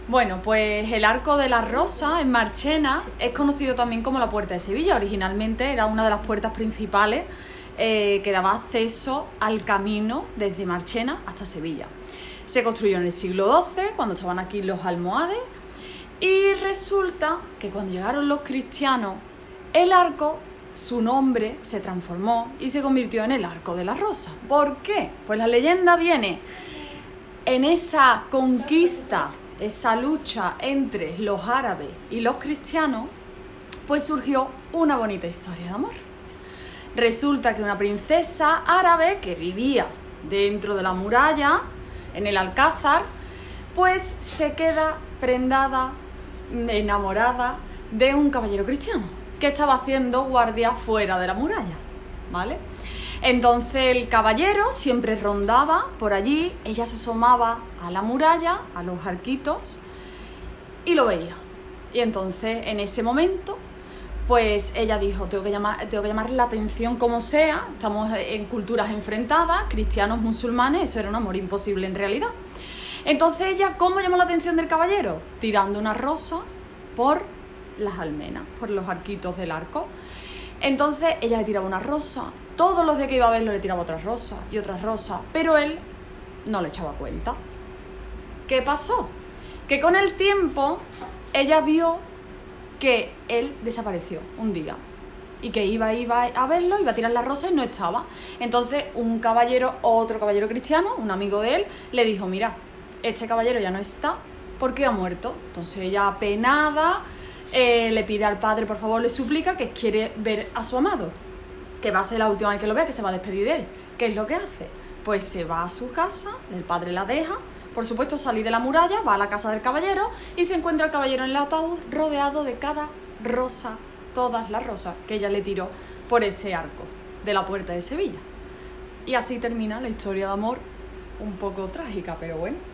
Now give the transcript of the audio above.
Bueno, pues el Arco de la Rosa en Marchena es conocido también como la Puerta de Sevilla. Originalmente era una de las puertas principales que daba acceso al camino desde Marchena hasta Sevilla. Se construyó en el siglo XII, cuando estaban aquí los almohades, y resulta que cuando llegaron los cristianos, el arco, su nombre se transformó y se convirtió en el Arco de la Rosa. ¿Por qué? Pues la leyenda viene en esa conquista, esa lucha entre los árabes y los cristianos, pues surgió una bonita historia de amor. Resulta que una princesa árabe que vivía dentro de la muralla, en el Alcázar, pues se queda prendada, enamorada de un caballero cristiano que estaba haciendo guardia fuera de la muralla, ¿vale? Entonces el caballero siempre rondaba por allí, ella se asomaba a la muralla, a los arquitos, y lo veía. Y entonces en ese momento, pues ella dijo, tengo que llamar la atención como sea, estamos en culturas enfrentadas, cristianos, musulmanes, eso era un amor imposible en realidad. Entonces ella, ¿cómo llamó la atención del caballero? Tirando una rosa por las almenas, por los arquitos del arco. Entonces ella le tiraba una rosa, todos los días que iba a verlo le tiraba otra rosa y otra rosa, pero él no le echaba cuenta. ¿Qué pasó? Que con el tiempo ella vio que él desapareció un día y que iba a verlo, iba a tirar la rosa y no estaba. Entonces otro caballero cristiano, un amigo de él, le dijo, mira, este caballero ya no está porque ha muerto. Entonces ella, apenada, le pide al padre, por favor, le suplica que quiere ver a su amado, que va a ser la última vez que lo vea, que se va a despedir de él. ¿Qué es lo que hace? Pues se va a su casa, el padre la deja, por supuesto salí de la muralla, va a la casa del caballero y se encuentra el caballero en el ataúd rodeado de cada rosa, todas las rosas que ella le tiró por ese arco de la Puerta de Sevilla. Y así termina la historia de amor, un poco trágica, pero bueno.